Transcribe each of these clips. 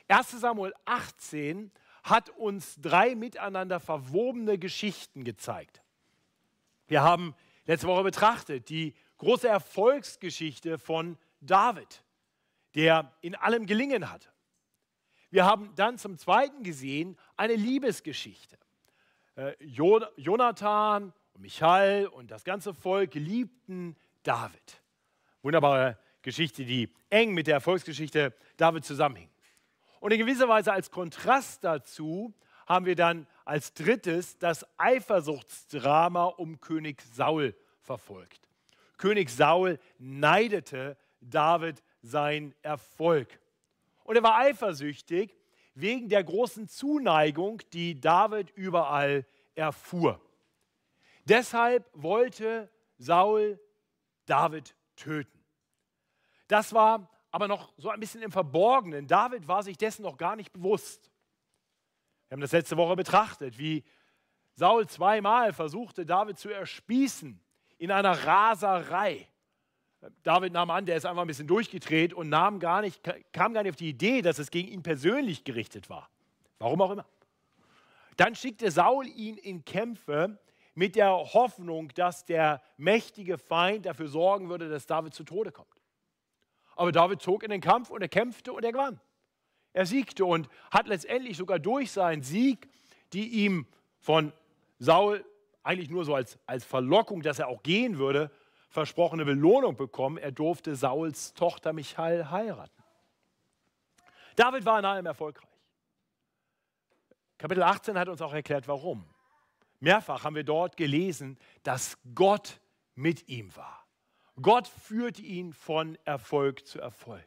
1. Samuel 18 hat uns 3 miteinander verwobene Geschichten gezeigt. Wir haben letzte Woche betrachtet die große Erfolgsgeschichte von David, der in allem gelingen hatte. Wir haben dann zum Zweiten gesehen eine Liebesgeschichte. Jonathan und Michal und das ganze Volk liebten David. Wunderbare Geschichte, die eng mit der Erfolgsgeschichte David zusammenhing. Und in gewisser Weise als Kontrast dazu haben wir dann als drittes das Eifersuchtsdrama um König Saul verfolgt. König Saul neidete David seinen Erfolg. Und er war eifersüchtig wegen der großen Zuneigung, die David überall erfuhr. Deshalb wollte Saul David töten. Das war aber noch so ein bisschen im Verborgenen. David war sich dessen noch gar nicht bewusst. Wir haben das letzte Woche betrachtet, wie Saul 2-mal versuchte, David zu erspießen in einer Raserei. David nahm an, der ist einfach ein bisschen durchgedreht und kam gar nicht auf die Idee, dass es gegen ihn persönlich gerichtet war. Warum auch immer. Dann schickte Saul ihn in Kämpfe mit der Hoffnung, dass der mächtige Feind dafür sorgen würde, dass David zu Tode kommt. Aber David zog in den Kampf und er kämpfte und er gewann. Er siegte und hat letztendlich sogar durch seinen Sieg, die ihm von Saul eigentlich nur so als Verlockung, dass er auch gehen würde, versprochene Belohnung bekommen. Er durfte Sauls Tochter Michal heiraten. David war in allem erfolgreich. Kapitel 18 hat uns auch erklärt, warum. Mehrfach haben wir dort gelesen, dass Gott mit ihm war. Gott führte ihn von Erfolg zu Erfolg.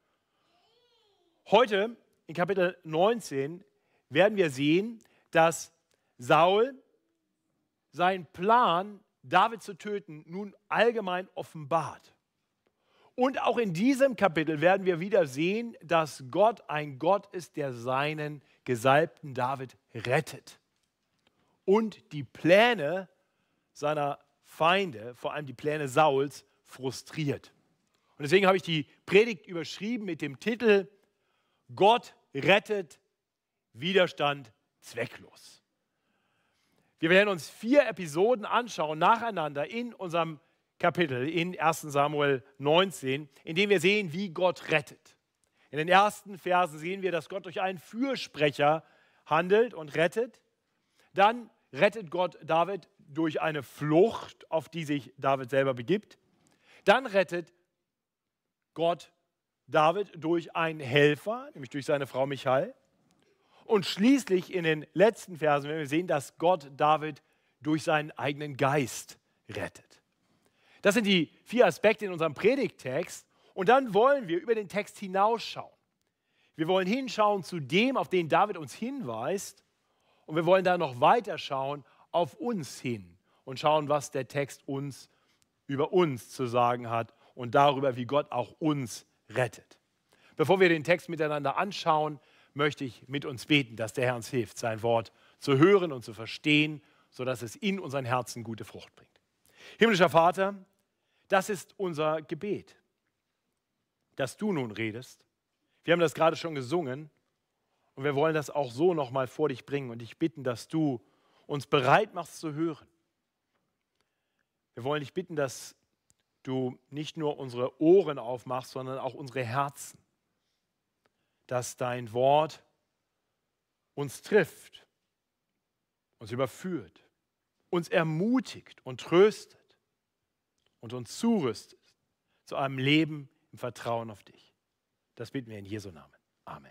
Heute in Kapitel 19 werden wir sehen, dass Saul seinen Plan, David zu töten, nun allgemein offenbart. Und auch in diesem Kapitel werden wir wieder sehen, dass Gott ein Gott ist, der seinen gesalbten David rettet. Und die Pläne seiner Feinde, vor allem die Pläne Sauls, frustriert. Und deswegen habe ich die Predigt überschrieben mit dem Titel Gott rettet, Widerstand zwecklos. Wir werden uns 4 Episoden anschauen, nacheinander in unserem Kapitel, in 1. Samuel 19, in dem wir sehen, wie Gott rettet. In den ersten Versen sehen wir, dass Gott durch einen Fürsprecher handelt und rettet. Dann rettet Gott David durch eine Flucht, auf die sich David selber begibt. Dann rettet Gott David durch einen Helfer, nämlich durch seine Frau Michal. Und schließlich in den letzten Versen werden wir sehen, dass Gott David durch seinen eigenen Geist rettet. Das sind die 4 Aspekte in unserem Predigttext. Und dann wollen wir über den Text hinausschauen. Wir wollen hinschauen zu dem, auf den David uns hinweist. Und wir wollen dann noch weiter schauen auf uns hin und schauen, was der Text uns über uns zu sagen hat und darüber, wie Gott auch uns rettet. Bevor wir den Text miteinander anschauen, möchte ich mit uns beten, dass der Herr uns hilft, sein Wort zu hören und zu verstehen, sodass es in unseren Herzen gute Frucht bringt. Himmlischer Vater, das ist unser Gebet, dass du nun redest. Wir haben das gerade schon gesungen und wir wollen das auch so nochmal vor dich bringen und dich bitten, dass du uns bereit machst zu hören. Wir wollen dich bitten, dass du nicht nur unsere Ohren aufmachst, sondern auch unsere Herzen. Dass dein Wort uns trifft, uns überführt, uns ermutigt und tröstet und uns zurüstet zu einem Leben im Vertrauen auf dich. Das bitten wir in Jesu Namen. Amen.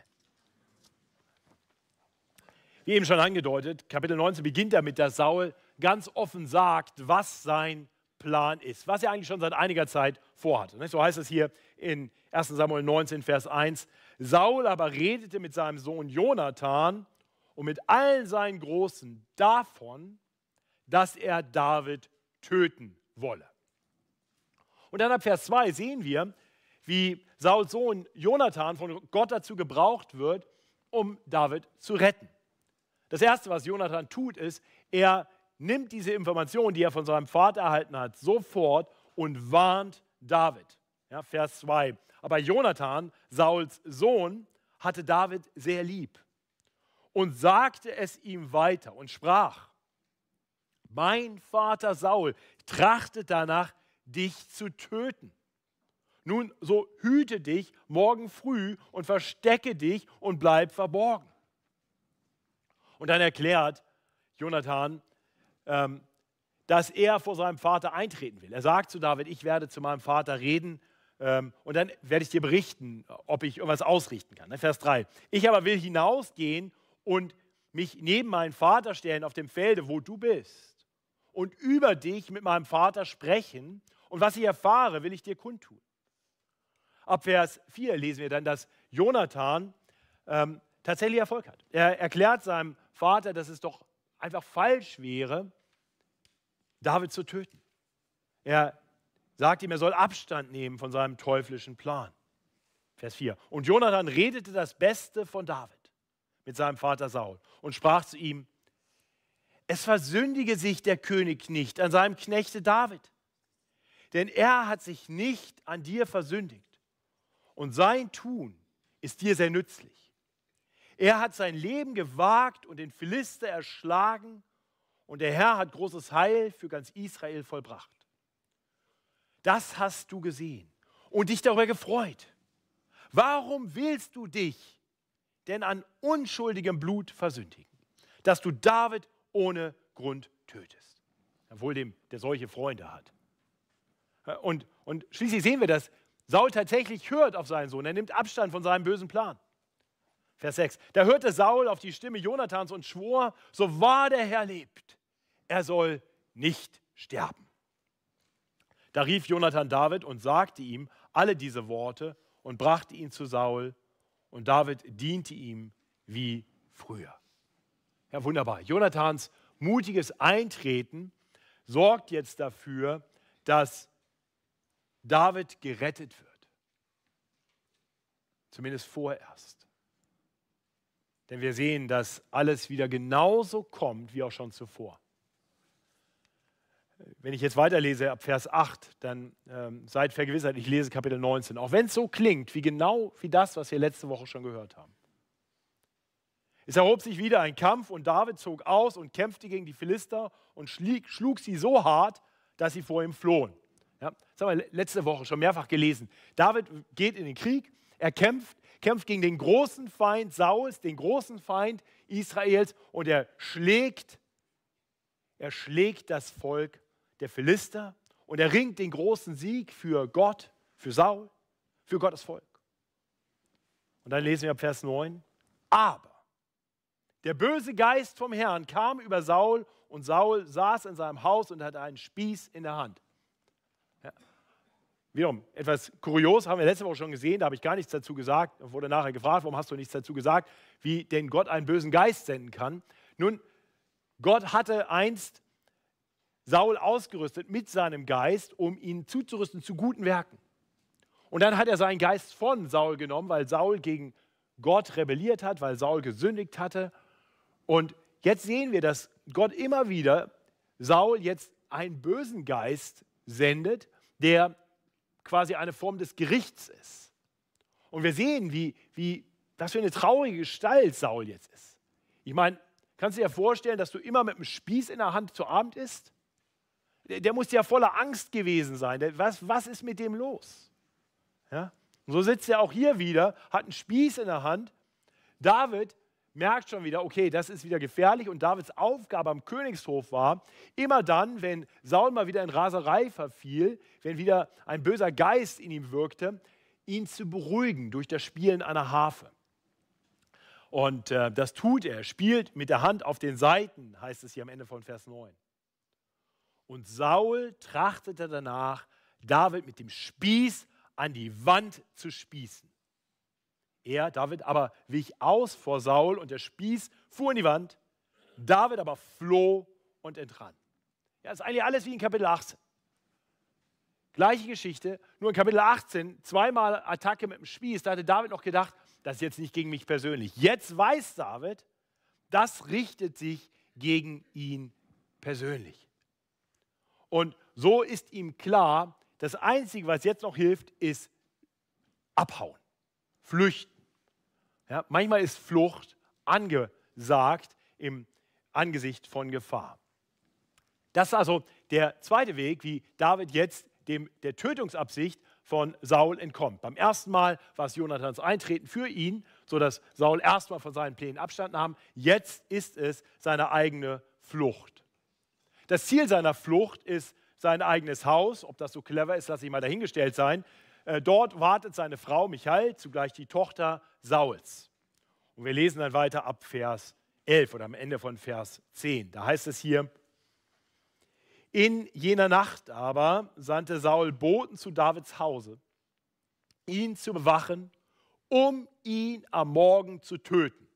Wie eben schon angedeutet, Kapitel 19 beginnt damit, dass Saul ganz offen sagt, was sein Plan ist, was er eigentlich schon seit einiger Zeit vorhatte. So heißt es hier in 1. Samuel 19, Vers 1. Saul aber redete mit seinem Sohn Jonathan und mit allen seinen Großen davon, dass er David töten wolle. Und dann ab Vers 2 sehen wir, wie Sauls Sohn Jonathan von Gott dazu gebraucht wird, um David zu retten. Das Erste, was Jonathan tut, ist, er nimmt diese Information, die er von seinem Vater erhalten hat, sofort und warnt David. Ja, Vers 2. Aber Jonathan, Sauls Sohn, hatte David sehr lieb und sagte es ihm weiter und sprach: Mein Vater Saul trachtet danach, dich zu töten. Nun, so hüte dich morgen früh und verstecke dich und bleib verborgen. Und dann erklärt Jonathan, dass er vor seinem Vater eintreten will. Er sagt zu David: Ich werde zu meinem Vater reden und dann werde ich dir berichten, ob ich irgendwas ausrichten kann. Vers 3. Ich aber will hinausgehen und mich neben meinen Vater stellen auf dem Felde, wo du bist, und über dich mit meinem Vater sprechen, und was ich erfahre, will ich dir kundtun. Ab Vers 4 lesen wir dann, dass Jonathan tatsächlich Erfolg hat. Er erklärt seinem Vater, dass es doch einfach falsch wäre, David zu töten. Er sagt ihm, er soll Abstand nehmen von seinem teuflischen Plan. Vers 4. Und Jonathan redete das Beste von David mit seinem Vater Saul und sprach zu ihm: Es versündige sich der König nicht an seinem Knechte David, denn er hat sich nicht an dir versündigt und sein Tun ist dir sehr nützlich. Er hat sein Leben gewagt und den Philister erschlagen, und der Herr hat großes Heil für ganz Israel vollbracht. Das hast du gesehen und dich darüber gefreut. Warum willst du dich denn an unschuldigem Blut versündigen, dass du David ohne Grund tötest? Obwohl der solche Freunde hat. Und schließlich sehen wir, dass Saul tatsächlich hört auf seinen Sohn. Er nimmt Abstand von seinem bösen Plan. Vers 6. Da hörte Saul auf die Stimme Jonathans und schwor: So wahr der Herr lebt, er soll nicht sterben. Da rief Jonathan David und sagte ihm alle diese Worte und brachte ihn zu Saul, und David diente ihm wie früher. Ja, wunderbar. Jonathans mutiges Eintreten sorgt jetzt dafür, dass David gerettet wird. Zumindest vorerst. Denn wir sehen, dass alles wieder genauso kommt wie auch schon zuvor. Wenn ich jetzt weiterlese ab Vers 8, dann seid vergewissert, ich lese Kapitel 19. Auch wenn es so klingt, genau wie das, was wir letzte Woche schon gehört haben. Es erhob sich wieder ein Kampf und David zog aus und kämpfte gegen die Philister und schlug sie so hart, dass sie vor ihm flohen. Ja, das haben wir letzte Woche schon mehrfach gelesen. David geht in den Krieg, er kämpft gegen den großen Feind Sauls, den großen Feind Israels, und er schlägt das Volk der Philister und er ringt den großen Sieg für Gott, für Saul, für Gottes Volk. Und dann lesen wir ab Vers 9. Aber der böse Geist vom Herrn kam über Saul, und Saul saß in seinem Haus und hatte einen Spieß in der Hand. Ja. Wiederum, etwas kurios, haben wir letzte Woche schon gesehen, da habe ich gar nichts dazu gesagt. Da wurde nachher gefragt, warum hast du nichts dazu gesagt, wie denn Gott einen bösen Geist senden kann. Nun, Gott hatte einst Saul ausgerüstet mit seinem Geist, um ihn zuzurüsten zu guten Werken. Und dann hat er seinen Geist von Saul genommen, weil Saul gegen Gott rebelliert hat, weil Saul gesündigt hatte. Und jetzt sehen wir, dass Gott immer wieder Saul jetzt einen bösen Geist sendet, der quasi eine Form des Gerichts ist. Und wir sehen, was für eine traurige Gestalt Saul jetzt ist. Ich meine, kannst du dir vorstellen, dass du immer mit einem Spieß in der Hand zu Abend isst? Der muss ja voller Angst gewesen sein. Was ist mit dem los? Ja? Und so sitzt er auch hier wieder, hat einen Spieß in der Hand. David merkt schon wieder, okay, das ist wieder gefährlich, und Davids Aufgabe am Königshof war, immer dann, wenn Saul mal wieder in Raserei verfiel, wenn wieder ein böser Geist in ihm wirkte, ihn zu beruhigen durch das Spielen einer Harfe. Und das tut er, spielt mit der Hand auf den Saiten, heißt es hier am Ende von Vers 9. Und Saul trachtete danach, David mit dem Spieß an die Wand zu spießen. Er, David, aber wich aus vor Saul, und der Spieß fuhr in die Wand. David aber floh und entrann. Ja, das ist eigentlich alles wie in Kapitel 18. Gleiche Geschichte, nur in Kapitel 18 zweimal Attacke mit dem Spieß. Da hatte David noch gedacht, das ist jetzt nicht gegen mich persönlich. Jetzt weiß David, das richtet sich gegen ihn persönlich. Und so ist ihm klar, das Einzige, was jetzt noch hilft, ist abhauen, flüchten. Ja, manchmal ist Flucht angesagt im Angesicht von Gefahr. Das ist also der zweite Weg, wie David jetzt der Tötungsabsicht von Saul entkommt. Beim ersten Mal war es Jonathans Eintreten für ihn, sodass Saul erstmal von seinen Plänen Abstand nahm. Jetzt ist es seine eigene Flucht. Das Ziel seiner Flucht ist sein eigenes Haus. Ob das so clever ist, lasse ich mal dahingestellt sein. Dort wartet seine Frau Michal, zugleich die Tochter Sauls. Und wir lesen dann weiter ab Vers 11 oder am Ende von Vers 10. Da heißt es hier: In jener Nacht aber sandte Saul Boten zu Davids Hause, ihn zu bewachen, um ihn am Morgen zu töten.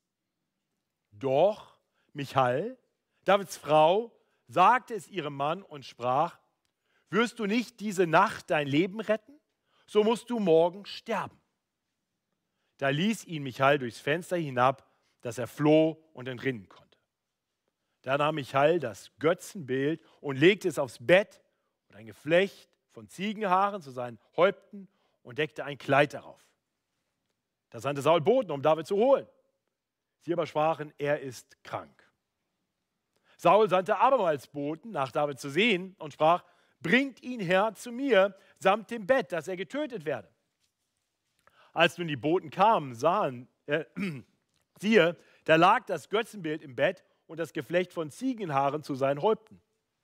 Doch Michal, Davids Frau, sagte es ihrem Mann und sprach: Wirst du nicht diese Nacht dein Leben retten? So musst du morgen sterben. Da ließ ihn Michal durchs Fenster hinab, dass er floh und entrinnen konnte. Da nahm Michal das Götzenbild und legte es aufs Bett und ein Geflecht von Ziegenhaaren zu seinen Häupten und deckte ein Kleid darauf. Da sandte Saul Boten, um David zu holen. Sie aber sprachen: Er ist krank. Saul sandte abermals Boten, nach David zu sehen, und sprach: Bringt ihn her zu mir, samt dem Bett, dass er getötet werde. Als nun die Boten kamen, siehe, da lag das Götzenbild im Bett und das Geflecht von Ziegenhaaren zu seinen Häupten.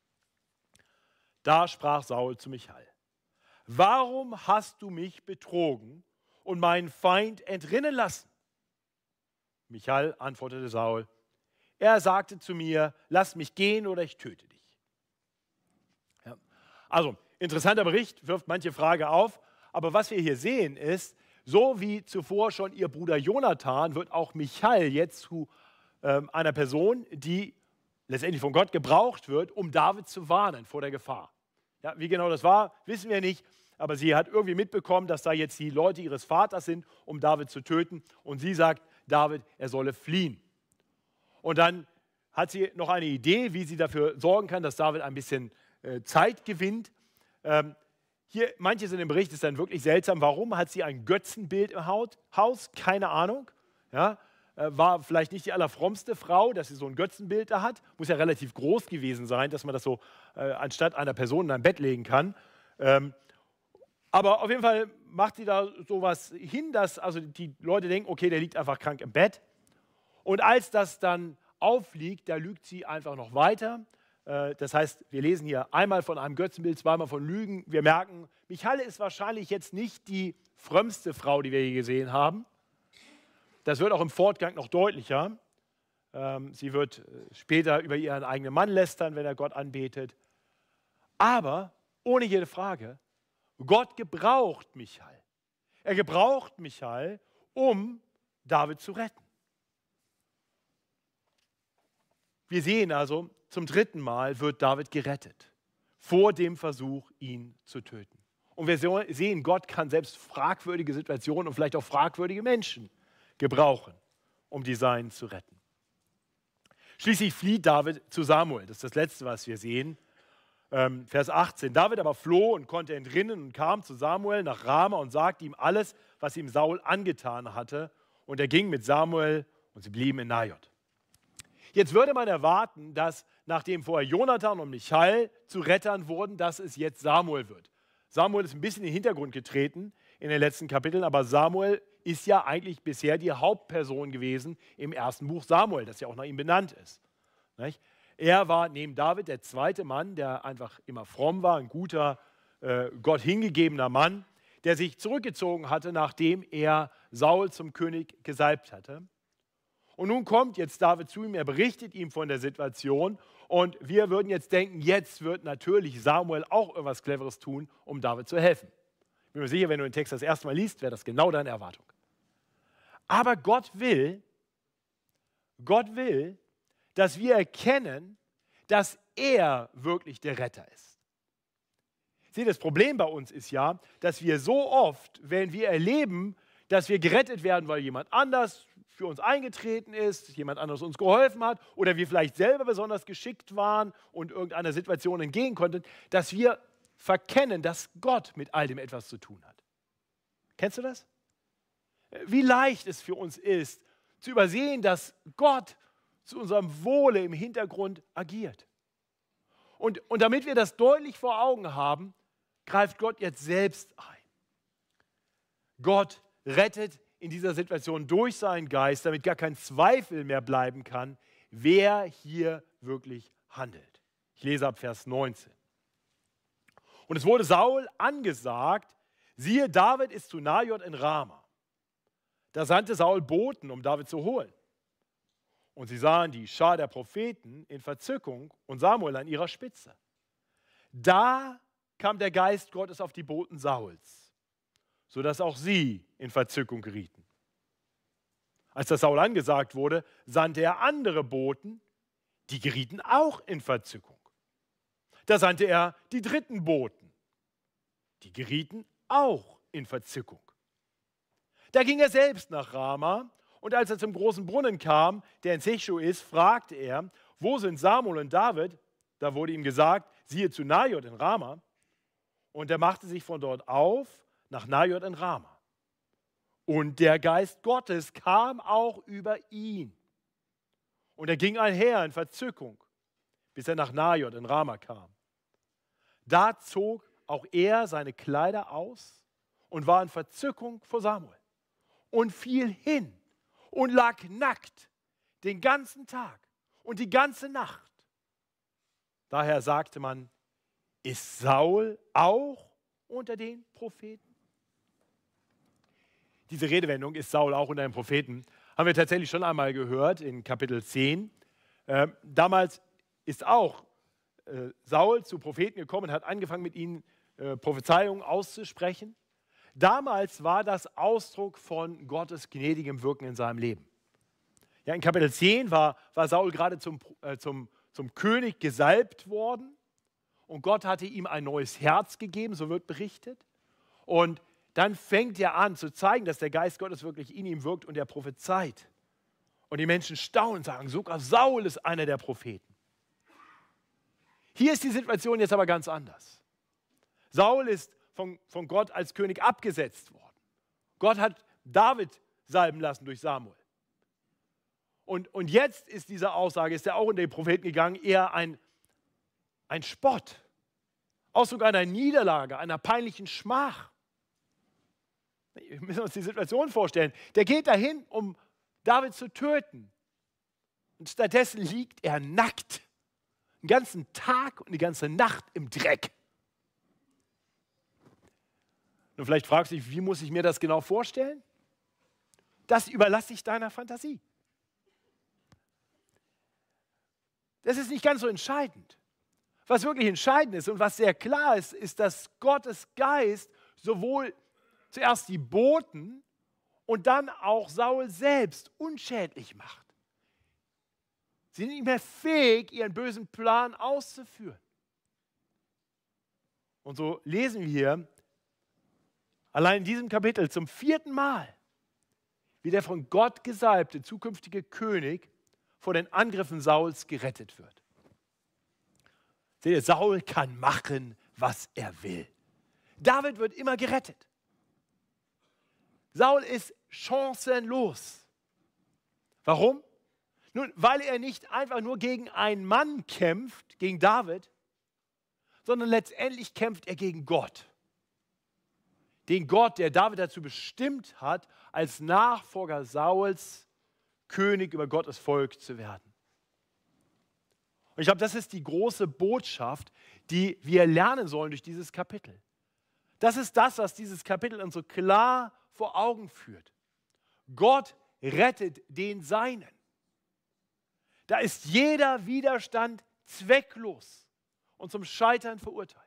Da sprach Saul zu Michal: Warum hast du mich betrogen und meinen Feind entrinnen lassen? Michal antwortete Saul: Er sagte zu mir: Lass mich gehen oder ich töte dich. Ja. Also, interessanter Bericht, wirft manche Frage auf, aber was wir hier sehen ist, so wie zuvor schon ihr Bruder Jonathan, wird auch Michal jetzt zu einer Person, die letztendlich von Gott gebraucht wird, um David zu warnen vor der Gefahr. Ja, wie genau das war, wissen wir nicht, aber sie hat irgendwie mitbekommen, dass da jetzt die Leute ihres Vaters sind, um David zu töten, und sie sagt David, er solle fliehen. Und dann hat sie noch eine Idee, wie sie dafür sorgen kann, dass David ein bisschen Zeit gewinnt. Hier, manches in dem Bericht ist dann wirklich seltsam. Warum hat sie ein Götzenbild im Haus? Keine Ahnung. Ja, war vielleicht nicht die allerfrommste Frau, dass sie so ein Götzenbild da hat. Muss ja relativ groß gewesen sein, dass man das so anstatt einer Person in ein Bett legen kann. Aber auf jeden Fall macht sie da sowas hin, dass also die Leute denken, okay, der liegt einfach krank im Bett. Und als das dann aufliegt, da lügt sie einfach noch weiter. Das heißt, wir lesen hier einmal von einem Götzenbild, zweimal von Lügen. Wir merken, Michal ist wahrscheinlich jetzt nicht die frömmste Frau, die wir je gesehen haben. Das wird auch im Fortgang noch deutlicher. Sie wird später über ihren eigenen Mann lästern, wenn er Gott anbetet. Aber ohne jede Frage, Gott gebraucht Michal. Er gebraucht Michal, um David zu retten. Wir sehen also, zum dritten Mal wird David gerettet, vor dem Versuch, ihn zu töten. Und wir sehen, Gott kann selbst fragwürdige Situationen und vielleicht auch fragwürdige Menschen gebrauchen, um die Seinen zu retten. Schließlich flieht David zu Samuel. Das ist das Letzte, was wir sehen. Vers 18. David aber floh und konnte entrinnen und kam zu Samuel nach Rama und sagte ihm alles, was ihm Saul angetan hatte. Und er ging mit Samuel und sie blieben in Najot. Jetzt würde man erwarten, dass nachdem vorher Jonathan und Michal zu Rettern wurden, dass es jetzt Samuel wird. Samuel ist ein bisschen in den Hintergrund getreten in den letzten Kapiteln, aber Samuel ist ja eigentlich bisher die Hauptperson gewesen im ersten Buch Samuel, das ja auch nach ihm benannt ist. Nicht? Er war neben David der zweite Mann, der einfach immer fromm war, ein guter, Gott hingegebener Mann, der sich zurückgezogen hatte, nachdem er Saul zum König gesalbt hatte. Und nun kommt jetzt David zu ihm, er berichtet ihm von der Situation und wir würden jetzt denken, jetzt wird natürlich Samuel auch etwas Cleveres tun, um David zu helfen. Ich bin mir sicher, wenn du den Text das erste Mal liest, wäre das genau deine Erwartung. Aber Gott will, dass wir erkennen, dass er wirklich der Retter ist. Sieh, das Problem bei uns ist ja, dass wir so oft, wenn wir erleben, dass wir gerettet werden, weil jemand anders für uns eingetreten ist, jemand anderes uns geholfen hat oder wir vielleicht selber besonders geschickt waren und irgendeiner Situation entgehen konnten, dass wir verkennen, dass Gott mit all dem etwas zu tun hat. Kennst du das? Wie leicht es für uns ist, zu übersehen, dass Gott zu unserem Wohle im Hintergrund agiert. Und damit wir das deutlich vor Augen haben, greift Gott jetzt selbst ein. Gott rettet in dieser Situation durch seinen Geist, damit gar kein Zweifel mehr bleiben kann, wer hier wirklich handelt. Ich lese ab Vers 19. Und es wurde Saul angesagt, siehe, David ist zu Najot in Rama. Da sandte Saul Boten, um David zu holen. Und sie sahen die Schar der Propheten in Verzückung und Samuel an ihrer Spitze. Da kam der Geist Gottes auf die Boten Sauls, sodass auch sie in Verzückung gerieten. Als das Saul angesagt wurde, sandte er andere Boten, die gerieten auch in Verzückung. Da sandte er die dritten Boten, die gerieten auch in Verzückung. Da ging er selbst nach Rama, und als er zum großen Brunnen kam, der in Sechu ist, fragte er, wo sind Samuel und David? Da wurde ihm gesagt, siehe zu Najot in Rama. Und er machte sich von dort auf nach Najot in Rama. Und der Geist Gottes kam auch über ihn. Und er ging einher in Verzückung, bis er nach Najot in Rama kam. Da zog auch er seine Kleider aus und war in Verzückung vor Samuel und fiel hin und lag nackt den ganzen Tag und die ganze Nacht. Daher sagte man, ist Saul auch unter den Propheten? Diese Redewendung, ist Saul auch unter den Propheten, haben wir tatsächlich schon einmal gehört in Kapitel 10. Damals ist auch Saul zu Propheten gekommen und hat angefangen, mit ihnen Prophezeiungen auszusprechen. Damals war das Ausdruck von Gottes gnädigem Wirken in seinem Leben. Ja, in Kapitel 10 war Saul gerade zum König gesalbt worden und Gott hatte ihm ein neues Herz gegeben, so wird berichtet. Und dann fängt er an zu zeigen, dass der Geist Gottes wirklich in ihm wirkt und er prophezeit. Und die Menschen staunen und sagen, sogar Saul ist einer der Propheten. Hier ist die Situation jetzt aber ganz anders. Saul ist von Gott als König abgesetzt worden. Gott hat David salben lassen durch Samuel. Und jetzt ist diese Aussage, ist er auch unter den Propheten gegangen, eher ein Spott, Ausdruck einer Niederlage, einer peinlichen Schmach. Wir müssen uns die Situation vorstellen. Der geht dahin, um David zu töten. Und stattdessen liegt er nackt, den ganzen Tag und die ganze Nacht im Dreck. Und vielleicht fragst du dich, wie muss ich mir das genau vorstellen? Das überlasse ich deiner Fantasie. Das ist nicht ganz so entscheidend. Was wirklich entscheidend ist und was sehr klar ist, ist, dass Gottes Geist sowohl zuerst die Boten und dann auch Saul selbst unschädlich macht. Sie sind nicht mehr fähig, ihren bösen Plan auszuführen. Und so lesen wir allein in diesem Kapitel zum 4. Mal, wie der von Gott gesalbte zukünftige König vor den Angriffen Sauls gerettet wird. Seht ihr, Saul kann machen, was er will. David wird immer gerettet. Saul ist chancenlos. Warum? Nun, weil er nicht einfach nur gegen einen Mann kämpft, gegen David, sondern letztendlich kämpft er gegen Gott. Den Gott, der David dazu bestimmt hat, als Nachfolger Sauls König über Gottes Volk zu werden. Und ich glaube, das ist die große Botschaft, die wir lernen sollen durch dieses Kapitel. Das ist das, was dieses Kapitel uns so klar vor Augen führt. Gott rettet den Seinen. Da ist jeder Widerstand zwecklos und zum Scheitern verurteilt.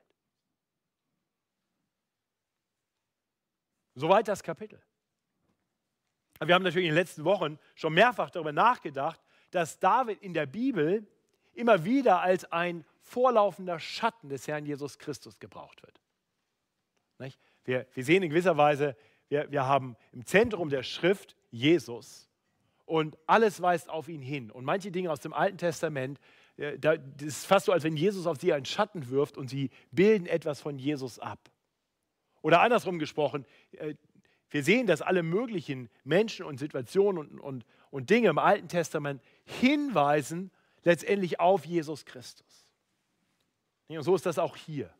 Soweit das Kapitel. Wir haben natürlich in den letzten Wochen schon mehrfach darüber nachgedacht, dass David in der Bibel immer wieder als ein vorlaufender Schatten des Herrn Jesus Christus gebraucht wird. Nicht? Wir sehen in gewisser Weise, wir haben im Zentrum der Schrift Jesus und alles weist auf ihn hin. Und manche Dinge aus dem Alten Testament, das ist fast so, als wenn Jesus auf sie einen Schatten wirft und sie bilden etwas von Jesus ab. Oder andersrum gesprochen, Wir sehen, dass alle möglichen Menschen und Situationen und Dinge im Alten Testament hinweisen letztendlich auf Jesus Christus. Und so ist das auch hier.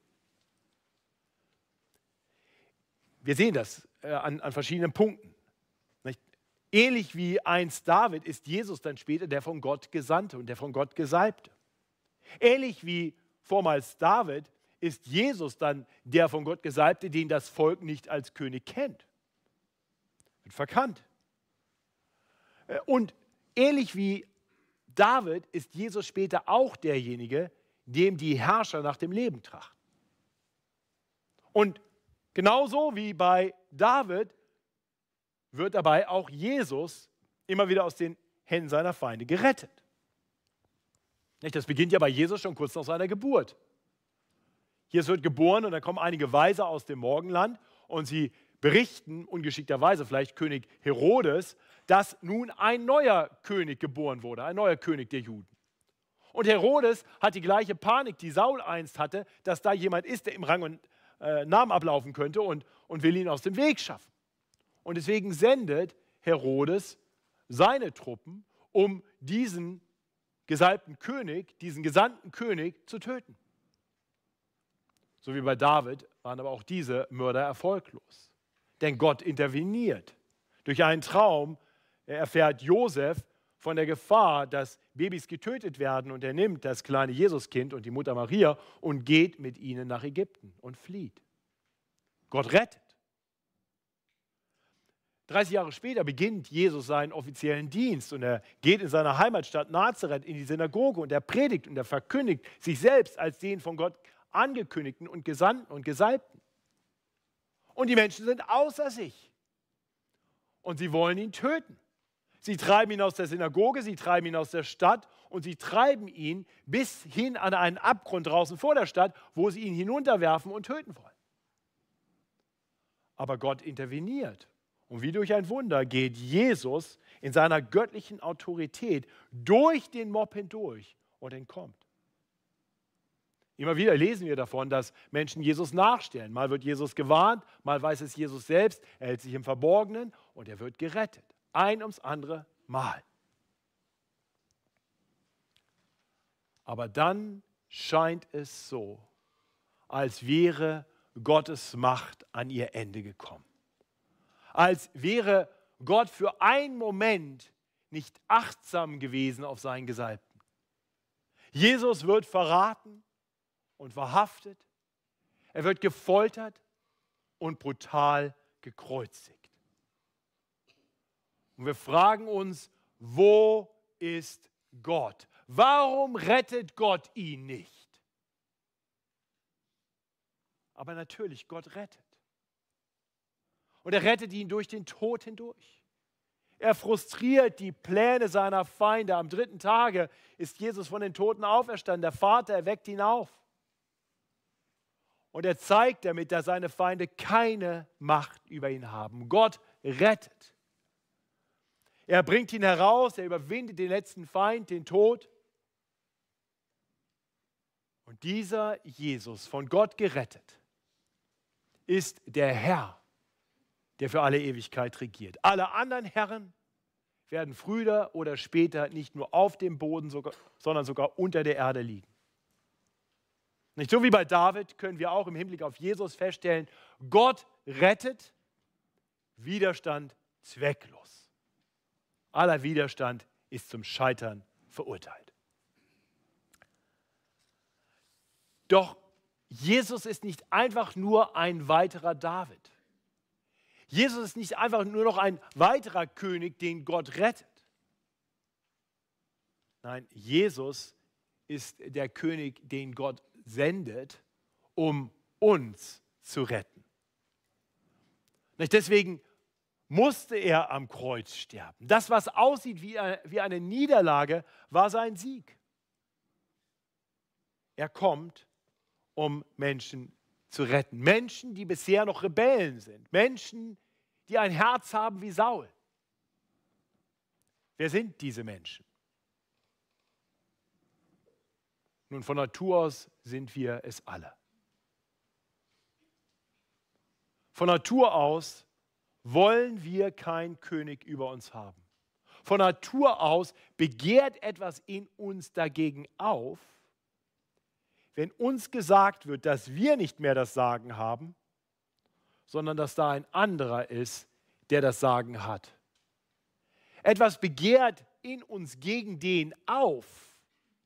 Wir sehen das an verschiedenen Punkten. Nicht? Ähnlich wie einst David ist Jesus dann später der von Gott Gesandte und der von Gott Gesalbte. Ähnlich wie vormals David ist Jesus dann der von Gott Gesalbte, den das Volk nicht als König kennt. Wird verkannt. Und ähnlich wie David ist Jesus später auch derjenige, dem die Herrscher nach dem Leben trachten. Und genauso wie bei David wird dabei auch Jesus immer wieder aus den Händen seiner Feinde gerettet. Das beginnt ja bei Jesus schon kurz nach seiner Geburt. Jesus wird geboren und dann kommen einige Weise aus dem Morgenland und sie berichten, ungeschickterweise vielleicht König Herodes, dass nun ein neuer König geboren wurde, ein neuer König der Juden. Und Herodes hat die gleiche Panik, die Saul einst hatte, dass da jemand ist, der im Rang und Namen ablaufen könnte und will ihn aus dem Weg schaffen. Und deswegen sendet Herodes seine Truppen, um diesen gesalbten König, diesen gesandten König zu töten. So wie bei David waren aber auch diese Mörder erfolglos. Denn Gott interveniert. Durch einen Traum erfährt Josef von der Gefahr, dass Babys getötet werden, und er nimmt das kleine Jesuskind und die Mutter Maria und geht mit ihnen nach Ägypten und flieht. Gott rettet. 30 Jahre später beginnt Jesus seinen offiziellen Dienst und er geht in seiner Heimatstadt Nazareth in die Synagoge und er predigt und er verkündigt sich selbst als den von Gott angekündigten und Gesandten und Gesalbten. Und die Menschen sind außer sich und sie wollen ihn töten. Sie treiben ihn aus der Synagoge, sie treiben ihn aus der Stadt und sie treiben ihn bis hin an einen Abgrund draußen vor der Stadt, wo sie ihn hinunterwerfen und töten wollen. Aber Gott interveniert. Und wie durch ein Wunder geht Jesus in seiner göttlichen Autorität durch den Mob hindurch und entkommt. Immer wieder lesen wir davon, dass Menschen Jesus nachstellen. Mal wird Jesus gewarnt, mal weiß es Jesus selbst, er hält sich im Verborgenen und er wird gerettet. Ein ums andere Mal. Aber dann scheint es so, als wäre Gottes Macht an ihr Ende gekommen. Als wäre Gott für einen Moment nicht achtsam gewesen auf seinen Gesalbten. Jesus wird verraten und verhaftet. Er wird gefoltert und brutal gekreuzigt. Und wir fragen uns, wo ist Gott? Warum rettet Gott ihn nicht? Aber natürlich, Gott rettet. Und er rettet ihn durch den Tod hindurch. Er frustriert die Pläne seiner Feinde. Am 3. Tage ist Jesus von den Toten auferstanden. Der Vater erweckt ihn auf. Und er zeigt damit, dass seine Feinde keine Macht über ihn haben. Gott rettet. Er bringt ihn heraus, er überwindet den letzten Feind, den Tod. Und dieser Jesus, von Gott gerettet, ist der Herr, der für alle Ewigkeit regiert. Alle anderen Herren werden früher oder später nicht nur auf dem Boden, sondern sogar unter der Erde liegen. Nicht so wie bei David können wir auch im Hinblick auf Jesus feststellen, Gott rettet, Widerstand zwecklos. Aller Widerstand ist zum Scheitern verurteilt. Doch Jesus ist nicht einfach nur ein weiterer David. Jesus ist nicht einfach nur noch ein weiterer König, den Gott rettet. Nein, Jesus ist der König, den Gott sendet, um uns zu retten. Deswegen musste er am Kreuz sterben. Das, was aussieht wie eine Niederlage, war sein Sieg. Er kommt, um Menschen zu retten. Menschen, die bisher noch Rebellen sind. Menschen, die ein Herz haben wie Saul. Wer sind diese Menschen? Nun, von Natur aus sind wir es alle. Von Natur aus wollen wir keinen König über uns haben. Von Natur aus begehrt etwas in uns dagegen auf, wenn uns gesagt wird, dass wir nicht mehr das Sagen haben, sondern dass da ein anderer ist, der das Sagen hat. Etwas begehrt in uns gegen den auf,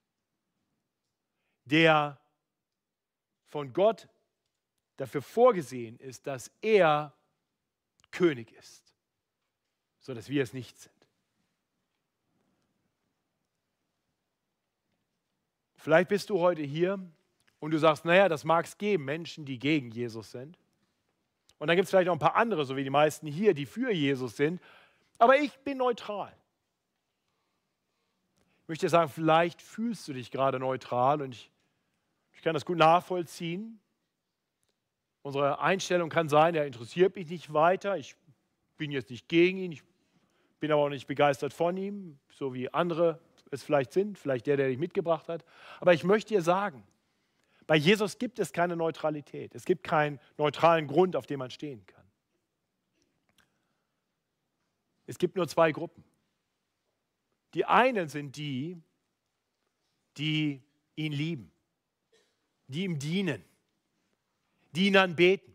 der von Gott dafür vorgesehen ist, dass er König ist, sodass wir es nicht sind. Vielleicht bist du heute hier und du sagst, naja, das mag es geben, Menschen, die gegen Jesus sind. Und dann gibt es vielleicht noch ein paar andere, so wie die meisten hier, die für Jesus sind. Aber ich bin neutral. Ich möchte sagen, vielleicht fühlst du dich gerade neutral und ich kann das gut nachvollziehen. Unsere Einstellung kann sein, er interessiert mich nicht weiter, ich bin jetzt nicht gegen ihn, ich bin aber auch nicht begeistert von ihm, so wie andere es vielleicht sind, vielleicht der dich mitgebracht hat. Aber ich möchte dir sagen, bei Jesus gibt es keine Neutralität. Es gibt keinen neutralen Grund, auf dem man stehen kann. Es gibt nur zwei Gruppen. Die einen sind die, die ihn lieben, die ihm dienen, die ihn anbeten.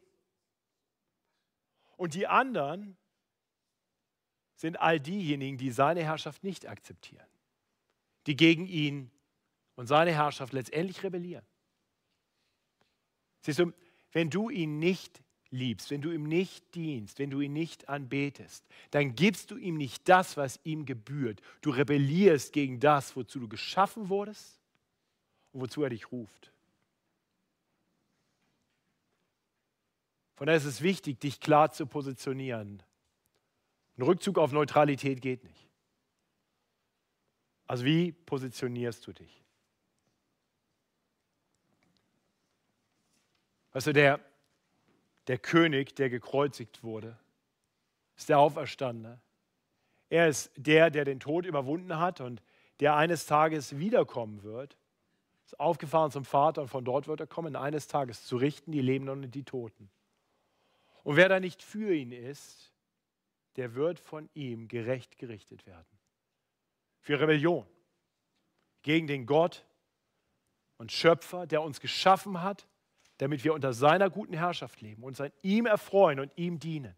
Und die anderen sind all diejenigen, die seine Herrschaft nicht akzeptieren, die gegen ihn und seine Herrschaft letztendlich rebellieren. Siehst du, wenn du ihn nicht liebst, wenn du ihm nicht dienst, wenn du ihn nicht anbetest, dann gibst du ihm nicht das, was ihm gebührt. Du rebellierst gegen das, wozu du geschaffen wurdest und wozu er dich ruft. Von daher ist es wichtig, dich klar zu positionieren. Ein Rückzug auf Neutralität geht nicht. Also wie positionierst du dich? Weißt du, der König, der gekreuzigt wurde, ist der Auferstandene. Er ist der den Tod überwunden hat und der eines Tages wiederkommen wird. Ist aufgefahren zum Vater und von dort wird er kommen, eines Tages zu richten, die Lebenden und die Toten. Und wer da nicht für ihn ist, der wird von ihm gerecht gerichtet werden. Für Rebellion gegen den Gott und Schöpfer, der uns geschaffen hat, damit wir unter seiner guten Herrschaft leben, uns an ihm erfreuen und ihm dienen.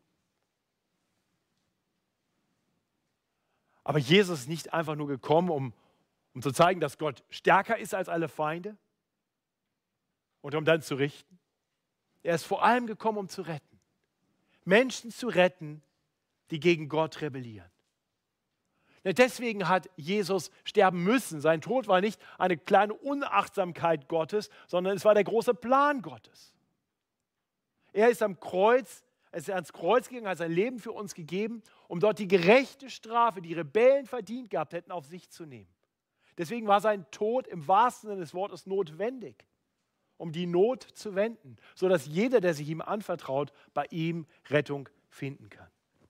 Aber Jesus ist nicht einfach nur gekommen, um zu zeigen, dass Gott stärker ist als alle Feinde und um dann zu richten. Er ist vor allem gekommen, um zu retten. Menschen zu retten, die gegen Gott rebellieren. Deswegen hat Jesus sterben müssen. Sein Tod war nicht eine kleine Unachtsamkeit Gottes, sondern es war der große Plan Gottes. Er ist ans Kreuz gegangen, hat sein Leben für uns gegeben, um dort die gerechte Strafe, die Rebellen verdient gehabt hätten, auf sich zu nehmen. Deswegen war sein Tod im wahrsten Sinne des Wortes notwendig, um die Not zu wenden, sodass jeder, der sich ihm anvertraut, bei ihm Rettung finden kann.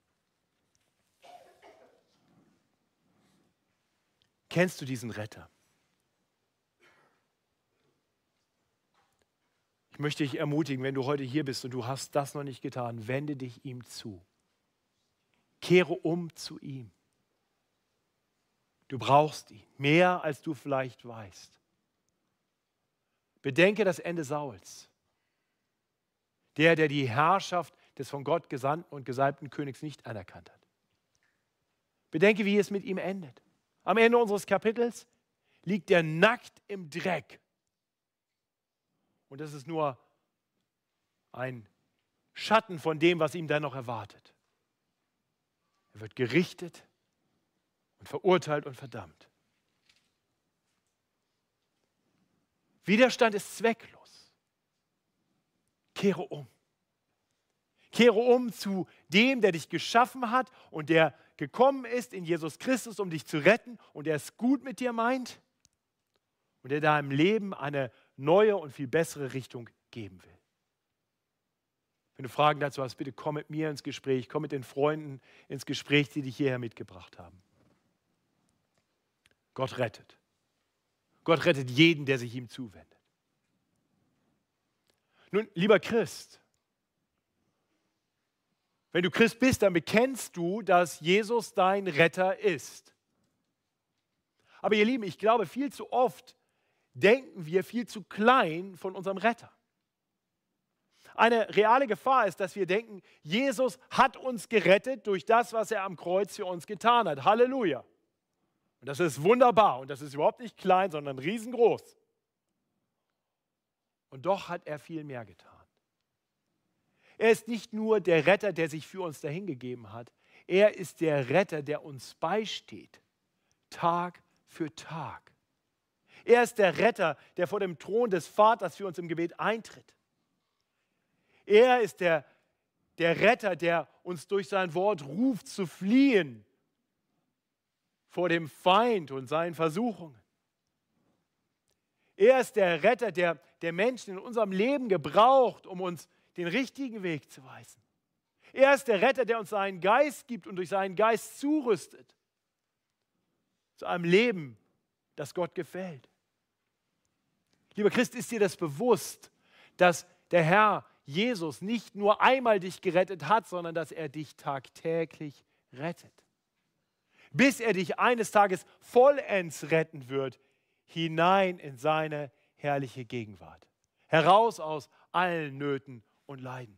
Kennst du diesen Retter? Ich möchte dich ermutigen, wenn du heute hier bist und du hast das noch nicht getan, wende dich ihm zu. Kehre um zu ihm. Du brauchst ihn, mehr als du vielleicht weißt. Bedenke das Ende Sauls. Der die Herrschaft des von Gott gesandten und gesalbten Königs nicht anerkannt hat. Bedenke, wie es mit ihm endet. Am Ende unseres Kapitels liegt er nackt im Dreck. Und das ist nur ein Schatten von dem, was ihm dann noch erwartet. Er wird gerichtet und verurteilt und verdammt. Widerstand ist zwecklos. Kehre um. Kehre um zu dem, der dich geschaffen hat und der gekommen ist in Jesus Christus, um dich zu retten und der es gut mit dir meint und der deinem Leben eine neue und viel bessere Richtung geben will. Wenn du Fragen dazu hast, bitte komm mit mir ins Gespräch, komm mit den Freunden ins Gespräch, die dich hierher mitgebracht haben. Gott rettet. Gott rettet jeden, der sich ihm zuwendet. Nun, lieber Christ, Wenn du Christ bist, dann bekennst du, dass Jesus dein Retter ist. Aber ihr Lieben, ich glaube, viel zu oft denken wir viel zu klein von unserem Retter. Eine reale Gefahr ist, dass wir denken, Jesus hat uns gerettet durch das, was er am Kreuz für uns getan hat. Halleluja. Und das ist wunderbar und das ist überhaupt nicht klein, sondern riesengroß. Und doch hat er viel mehr getan. Er ist nicht nur der Retter, der sich für uns dahingegeben hat. Er ist der Retter, der uns beisteht, Tag für Tag. Er ist der Retter, der vor dem Thron des Vaters für uns im Gebet eintritt. Er ist der Retter, der uns durch sein Wort ruft, zu fliehen vor dem Feind und seinen Versuchungen. Er ist der Retter, der Menschen in unserem Leben gebraucht, um uns den richtigen Weg zu weisen. Er ist der Retter, der uns seinen Geist gibt und durch seinen Geist zurüstet zu einem Leben, das Gott gefällt. Lieber Christ, ist dir das bewusst, dass der Herr Jesus nicht nur einmal dich gerettet hat, sondern dass er dich tagtäglich rettet? Bis er dich eines Tages vollends retten wird, hinein in seine herrliche Gegenwart. Heraus aus allen Nöten und Leiden.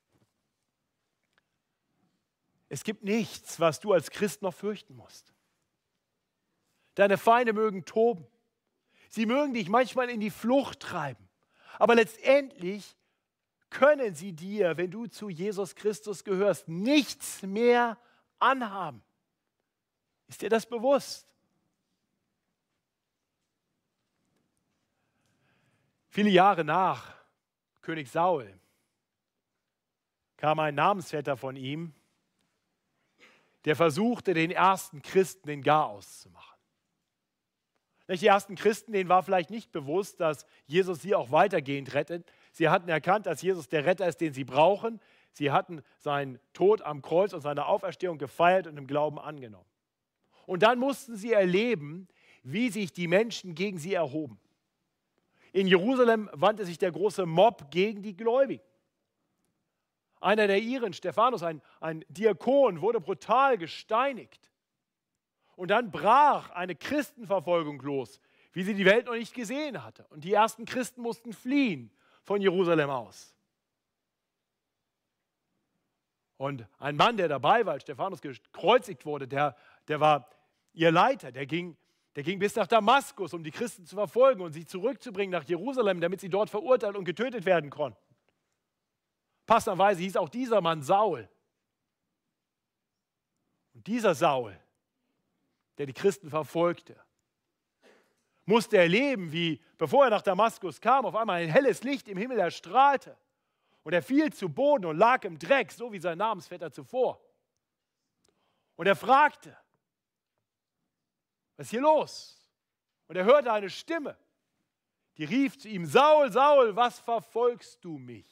Es gibt nichts, was du als Christ noch fürchten musst. Deine Feinde mögen toben. Sie mögen dich manchmal in die Flucht treiben. Aber letztendlich können sie dir, wenn du zu Jesus Christus gehörst, nichts mehr anhaben. Ist dir das bewusst? Viele Jahre nach König Saul kam ein Namensvetter von ihm, der versuchte, den ersten Christen den Garaus zu machen. Die ersten Christen, denen war vielleicht nicht bewusst, dass Jesus sie auch weitergehend rettet. Sie hatten erkannt, dass Jesus der Retter ist, den sie brauchen. Sie hatten seinen Tod am Kreuz und seine Auferstehung gefeiert und im Glauben angenommen. Und dann mussten sie erleben, wie sich die Menschen gegen sie erhoben. In Jerusalem wandte sich der große Mob gegen die Gläubigen. Einer der Iren, Stephanus, ein Diakon, wurde brutal gesteinigt. Und dann brach eine Christenverfolgung los, wie sie die Welt noch nicht gesehen hatte. Und die ersten Christen mussten fliehen von Jerusalem aus. Und ein Mann, der dabei war, als Stephanus gekreuzigt wurde, der war ihr Leiter, der ging bis nach Damaskus, um die Christen zu verfolgen und sie zurückzubringen nach Jerusalem, damit sie dort verurteilt und getötet werden konnten. Passenderweise hieß auch dieser Mann Saul. Und dieser Saul, der die Christen verfolgte, musste erleben, wie, bevor er nach Damaskus kam, auf einmal ein helles Licht im Himmel erstrahlte. Und er fiel zu Boden und lag im Dreck, so wie sein Namensvetter zuvor. Und er fragte, was ist hier los? Und er hörte eine Stimme, die rief zu ihm, Saul, Saul, was verfolgst du mich?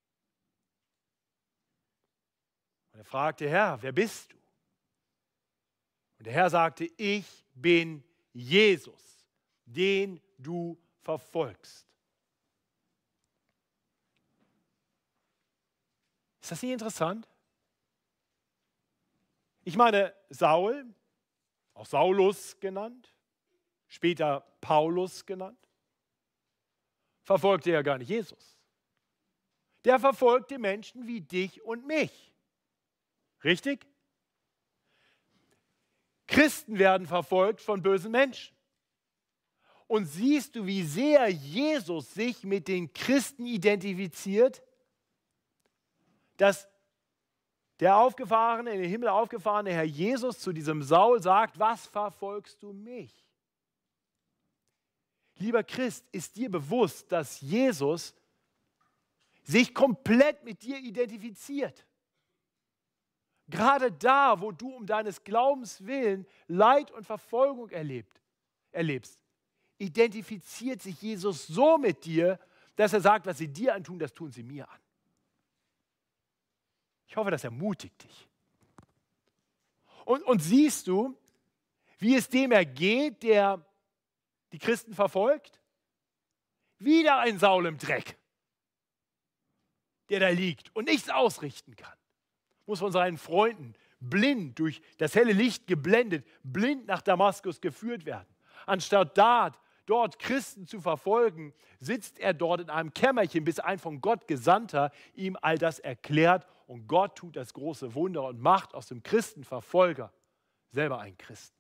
Und er fragte, Herr, wer bist du? Und der Herr sagte, ich bin Jesus, den du verfolgst. Ist das nicht interessant? Ich meine, Saul, auch Saulus genannt, später Paulus genannt, verfolgte ja gar nicht Jesus. Der verfolgte Menschen wie dich und mich. Richtig? Christen werden verfolgt von bösen Menschen. Und siehst du, wie sehr Jesus sich mit den Christen identifiziert, dass der in den Himmel aufgefahrene Herr Jesus zu diesem Saul sagt, was verfolgst du mich? Lieber Christ, ist dir bewusst, dass Jesus sich komplett mit dir identifiziert? Gerade da, wo du um deines Glaubens willen Leid und Verfolgung erlebst, identifiziert sich Jesus so mit dir, dass er sagt, was sie dir antun, das tun sie mir an. Ich hoffe, das ermutigt dich. Und siehst du, wie es dem ergeht, der die Christen verfolgt? Wieder ein Saul im Dreck, der da liegt und nichts ausrichten kann. muss von seinen Freunden blind, durch das helle Licht geblendet, blind nach Damaskus geführt werden. Anstatt dort Christen zu verfolgen, sitzt er dort in einem Kämmerchen, bis ein von Gott Gesandter ihm all das erklärt und Gott tut das große Wunder und macht aus dem Christenverfolger selber einen Christen.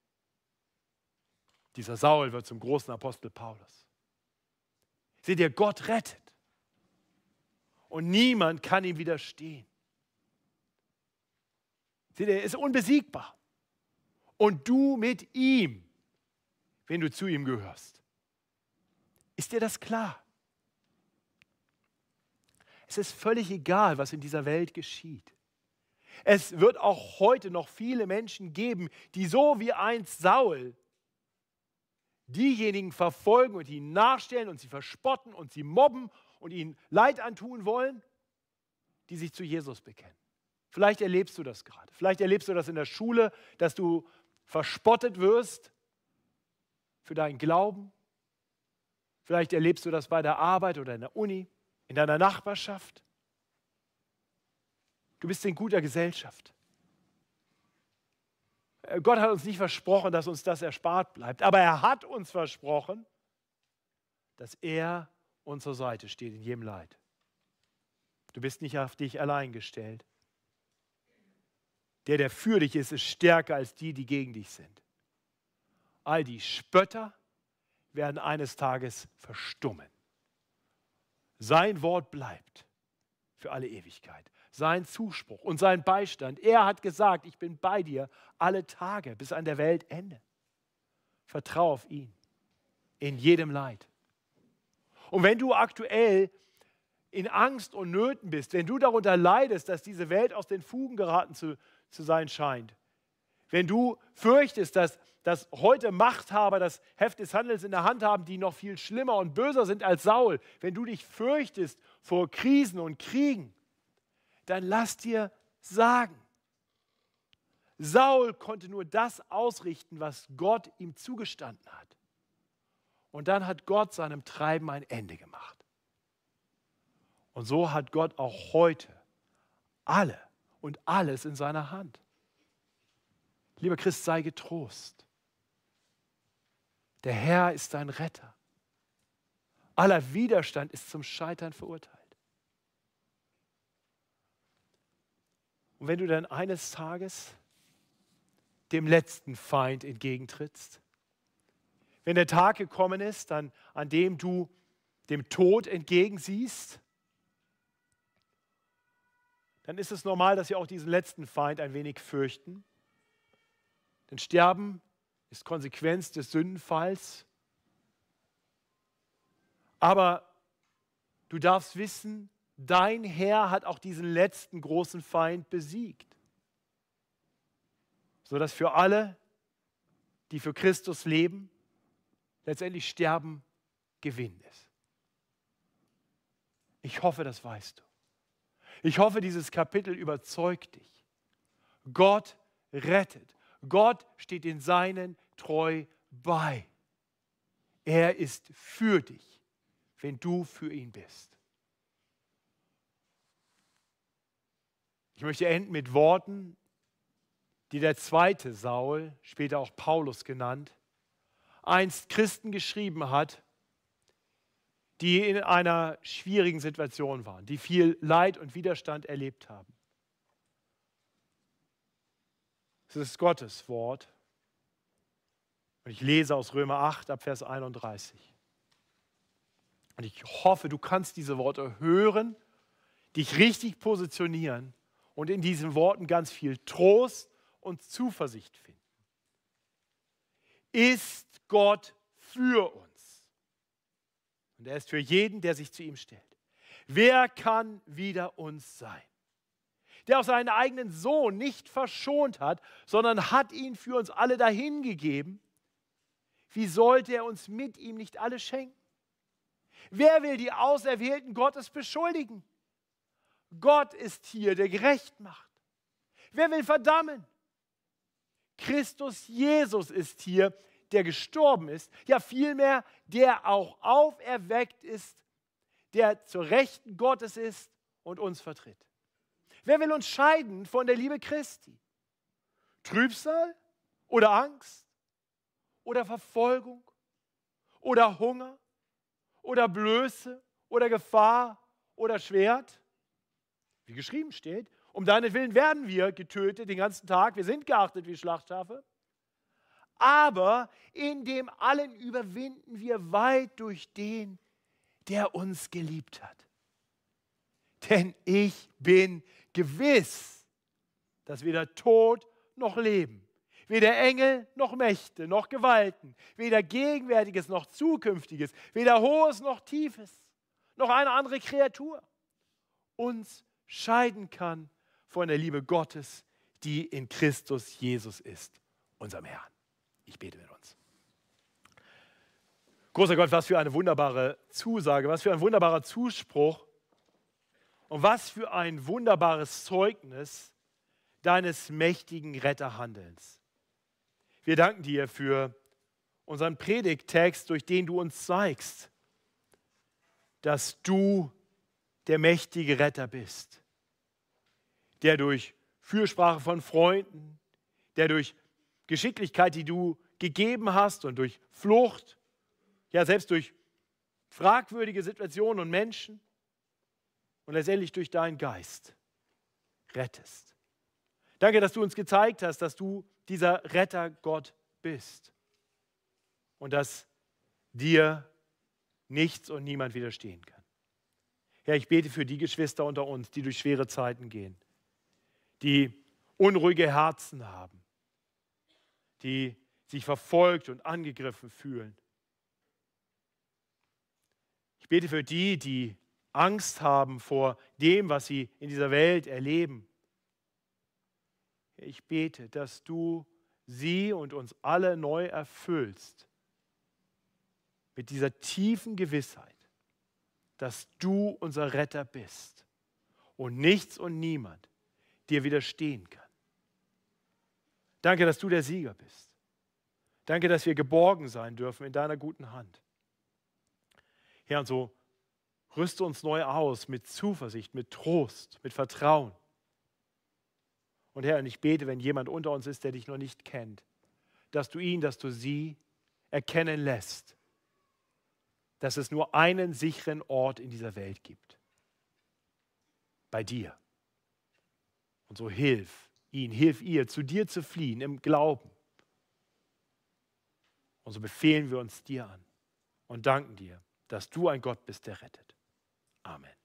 Dieser Saul wird zum großen Apostel Paulus. Seht ihr, Gott rettet und niemand kann ihm widerstehen. Seht ihr, er ist unbesiegbar und du mit ihm, wenn du zu ihm gehörst. Ist dir das klar? Es ist völlig egal, was in dieser Welt geschieht. Es wird auch heute noch viele Menschen geben, die so wie einst Saul diejenigen verfolgen und ihnen nachstellen und sie verspotten und sie mobben und ihnen Leid antun wollen, die sich zu Jesus bekennen. Vielleicht erlebst du das gerade. Vielleicht erlebst du das in der Schule, dass du verspottet wirst für deinen Glauben. Vielleicht erlebst du das bei der Arbeit oder in der Uni, in deiner Nachbarschaft. Du bist in guter Gesellschaft. Gott hat uns nicht versprochen, dass uns das erspart bleibt, aber er hat uns versprochen, dass er uns zur Seite steht in jedem Leid. Du bist nicht auf dich allein gestellt. Der für dich ist stärker als die gegen dich sind. All die Spötter werden eines Tages verstummen. Sein Wort bleibt für alle Ewigkeit. Sein Zuspruch und sein Beistand. Er hat gesagt, ich bin bei dir alle Tage bis an der Weltende. Vertraue auf ihn in jedem Leid. Und wenn du aktuell in Angst und Nöten bist, wenn du darunter leidest, dass diese Welt aus den Fugen geraten zu sein scheint, wenn du fürchtest, dass heute Machthaber das Heft des Handels in der Hand haben, die noch viel schlimmer und böser sind als Saul, wenn du dich fürchtest vor Krisen und Kriegen, dann lass dir sagen, Saul konnte nur das ausrichten, was Gott ihm zugestanden hat. Und dann hat Gott seinem Treiben ein Ende gemacht. Und so hat Gott auch heute alle und alles in seiner Hand. Lieber Christ, sei getrost. Der Herr ist dein Retter. Aller Widerstand ist zum Scheitern verurteilt. Und wenn du dann eines Tages dem letzten Feind entgegentrittst, wenn der Tag gekommen ist, an dem du dem Tod entgegensiehst, dann ist es normal, dass wir auch diesen letzten Feind ein wenig fürchten. Denn Sterben ist Konsequenz des Sündenfalls. Aber du darfst wissen, dein Herr hat auch diesen letzten großen Feind besiegt. Sodass für alle, die für Christus leben, letztendlich Sterben Gewinn ist. Ich hoffe, das weißt du. Ich hoffe, dieses Kapitel überzeugt dich. Gott rettet. Gott steht den Seinen treu bei. Er ist für dich, wenn du für ihn bist. Ich möchte enden mit Worten, die der zweite Saul, später auch Paulus genannt, einst Christen geschrieben hat, die in einer schwierigen Situation waren, die viel Leid und Widerstand erlebt haben. Es ist Gottes Wort. Und ich lese aus Römer 8 ab Vers 31. Und ich hoffe, du kannst diese Worte hören, dich richtig positionieren und in diesen Worten ganz viel Trost und Zuversicht finden. Ist Gott für uns? Und er ist für jeden, der sich zu ihm stellt. Wer kann wider uns sein? Der auch seinen eigenen Sohn nicht verschont hat, sondern hat ihn für uns alle dahingegeben. Wie sollte er uns mit ihm nicht alle schenken? Wer will die Auserwählten Gottes beschuldigen? Gott ist hier, der gerecht macht. Wer will verdammen? Christus Jesus ist hier, der gestorben ist, ja vielmehr, der auch auferweckt ist, der zur Rechten Gottes ist und uns vertritt. Wer will uns scheiden von der Liebe Christi? Trübsal oder Angst oder Verfolgung oder Hunger oder Blöße oder Gefahr oder Schwert? Wie geschrieben steht, um deinetwillen werden wir getötet den ganzen Tag, wir sind geachtet wie Schlachtschafe, aber in dem allen überwinden wir weit durch den, der uns geliebt hat. Denn ich bin gewiss, dass weder Tod noch Leben, weder Engel noch Mächte noch Gewalten, weder Gegenwärtiges noch Zukünftiges, weder Hohes noch Tiefes, noch eine andere Kreatur uns scheiden kann von der Liebe Gottes, die in Christus Jesus ist, unserem Herrn. Ich bete mit uns. Großer Gott, was für eine wunderbare Zusage, was für ein wunderbarer Zuspruch und was für ein wunderbares Zeugnis deines mächtigen Retterhandelns. Wir danken dir für unseren Predigttext, durch den du uns zeigst, dass du der mächtige Retter bist, der durch Fürsprache von Freunden, der durch Geschicklichkeit, die du gegeben hast und durch Flucht, ja selbst durch fragwürdige Situationen und Menschen und letztendlich durch deinen Geist rettest. Danke, dass du uns gezeigt hast, dass du dieser Rettergott bist und dass dir nichts und niemand widerstehen kann. Herr, ich bete für die Geschwister unter uns, die durch schwere Zeiten gehen, die unruhige Herzen haben, die sich verfolgt und angegriffen fühlen. Ich bete für die, die Angst haben vor dem, was sie in dieser Welt erleben. Ich bete, dass du sie und uns alle neu erfüllst mit dieser tiefen Gewissheit, dass du unser Retter bist und nichts und niemand dir widerstehen kann. Danke, dass du der Sieger bist. Danke, dass wir geborgen sein dürfen in deiner guten Hand. Herr, und so rüste uns neu aus mit Zuversicht, mit Trost, mit Vertrauen. Und Herr, und ich bete, wenn jemand unter uns ist, der dich noch nicht kennt, dass du ihn, dass du sie erkennen lässt, dass es nur einen sicheren Ort in dieser Welt gibt. Bei dir. Und so hilf ihn, hilf ihr, zu dir zu fliehen im Glauben. Und so befehlen wir uns dir an und danken dir, dass du ein Gott bist, der rettet. Amen.